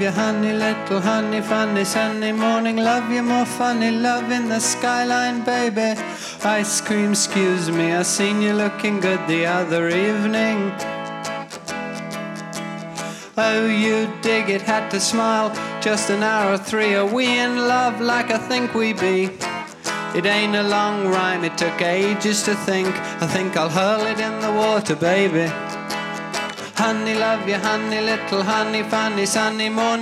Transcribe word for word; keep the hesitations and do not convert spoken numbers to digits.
You honey, little honey, funny Sunday morning. Love you more funny, love in the skyline, baby. Ice cream, excuse me, I seen you looking good the other evening. Oh, you dig it, had to smile. Just an hour or three, are we in love like I think we be? It ain't a long rhyme, it took ages to think. I think I'll hurl it in the water, baby. Honey, love you, honey, little honey, funny Sunday morning.